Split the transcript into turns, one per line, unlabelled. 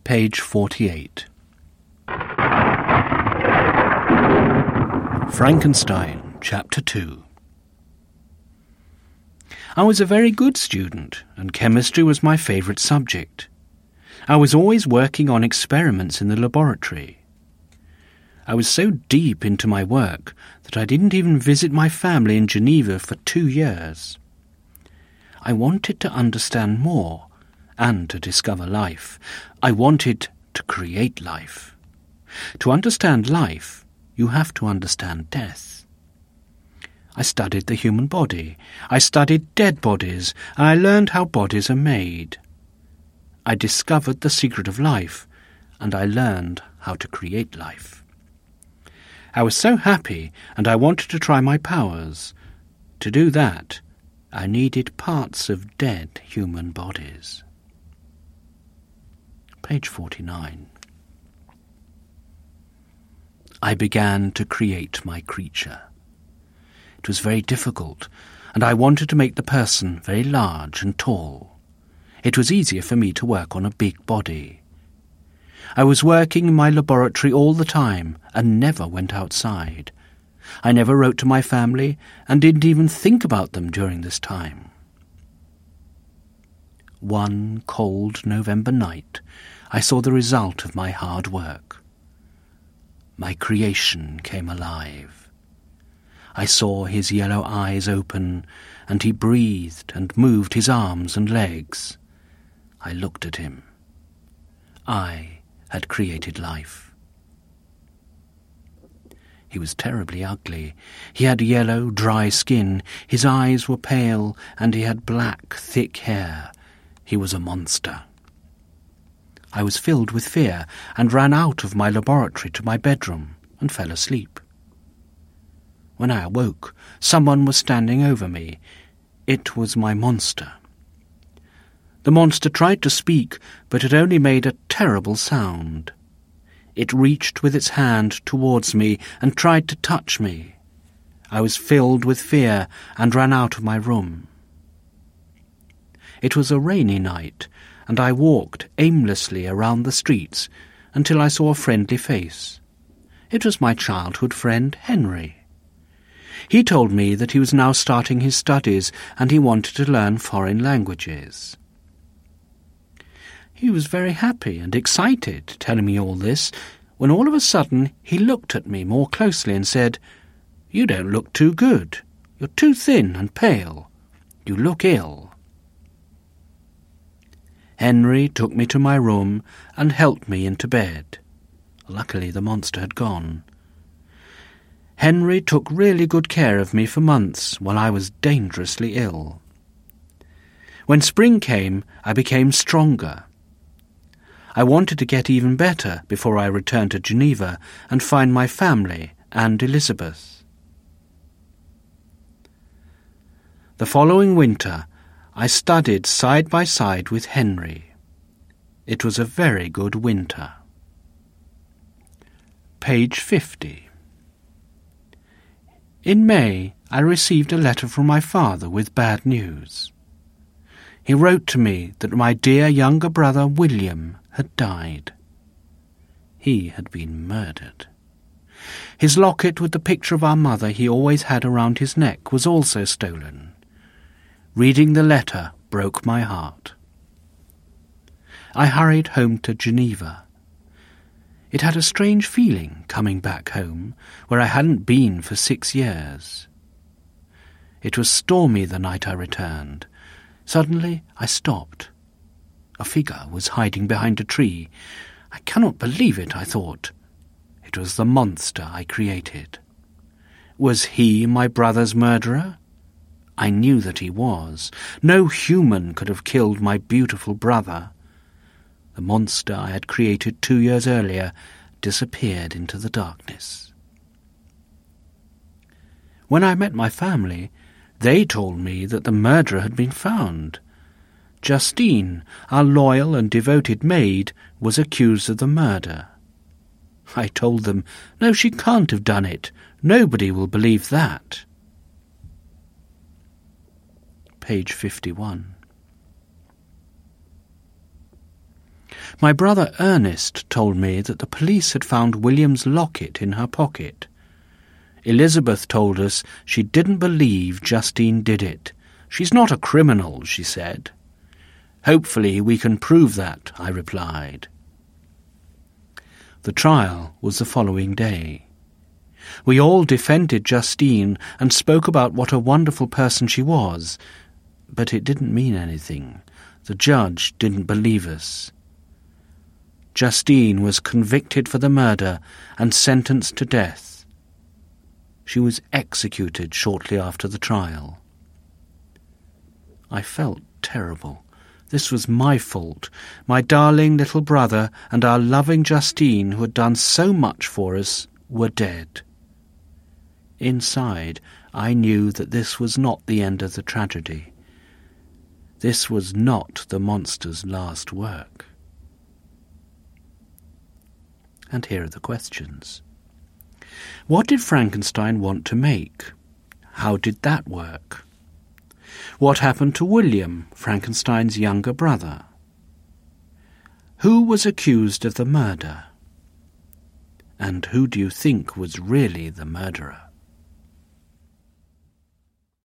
Page 48. Frankenstein, Chapter 2. I was a very good student, and chemistry was my favourite subject. I was always working on experiments in the laboratory. I was so deep into my work that I didn't even visit my family in Geneva for 2 years. I wanted to understand more and to discover life. I wanted to create life. To understand life, you have to understand death. I studied the human body. I studied dead bodies, and I learned how bodies are made. I discovered the secret of life, and I learned how to create life. I was so happy, and I wanted to try my powers. To do that, I needed parts of dead human bodies. Page 49. I began to create my creature. It was very difficult, and I wanted to make the person very large and tall. It was easier for me to work on a big body. I was working in my laboratory all the time and never went outside. I never wrote to my family and didn't even think about them during this time. One cold November night, I saw the result of my hard work. My creation came alive. I saw his yellow eyes open, and he breathed and moved his arms and legs. I looked at him. I had created life. He was terribly ugly. He had yellow, dry skin, his eyes were pale, and he had black, thick hair. He was a monster. I was filled with fear and ran out of my laboratory to my bedroom and fell asleep. When I awoke, someone was standing over me. It was my monster. The monster tried to speak, but it only made a terrible sound. It reached with its hand towards me and tried to touch me. I was filled with fear and ran out of my room. It was a rainy night, and I walked aimlessly around the streets until I saw a friendly face. It was my childhood friend, Henry. He told me that he was now starting his studies and he wanted to learn foreign languages. He was very happy and excited, telling me all this, when all of a sudden he looked at me more closely and said, "You don't look too good. You're too thin and pale. You look ill." Henry took me to my room and helped me into bed. Luckily the monster had gone. Henry took really good care of me for months while I was dangerously ill. When spring came, I became stronger. I wanted to get even better before I returned to Geneva and find my family and Elizabeth. The following winter, I studied side by side with Henry. It was a very good winter. Page 50. In May, I received a letter from my father with bad news. He wrote to me that my dear younger brother William had died. He had been murdered. His locket with the picture of our mother he always had around his neck was also stolen. Reading the letter broke my heart. I hurried home to Geneva. It had a strange feeling coming back home, where I hadn't been for 6 years. It was stormy the night I returned. Suddenly I stopped. A figure was hiding behind a tree. I cannot believe it, I thought. It was the monster I created. Was he my brother's murderer? I knew that he was. No human could have killed my beautiful brother. The monster I had created 2 years earlier disappeared into the darkness. When I met my family, they told me that the murderer had been found. Justine, our loyal and devoted maid, was accused of the murder. I told them, "No, she can't have done it. Nobody will believe that." Page 51. My brother Ernest told me that the police had found William's locket in her pocket. Elizabeth told us she didn't believe Justine did it. She's not a criminal, she said. Hopefully we can prove that, I replied. The trial was the following day. We all defended Justine and spoke about what a wonderful person she was, but it didn't mean anything. The judge didn't believe us. Justine was convicted for the murder and sentenced to death. She was executed shortly after the trial. I felt terrible. This was my fault. My darling little brother and our loving Justine, who had done so much for us, were dead. Inside, I knew that this was not the end of the tragedy. This was not the monster's last work. And here are the questions. What did Frankenstein want to make? How did that work? What happened to William, Frankenstein's younger brother? Who was accused of the murder? And who do you think was really the murderer?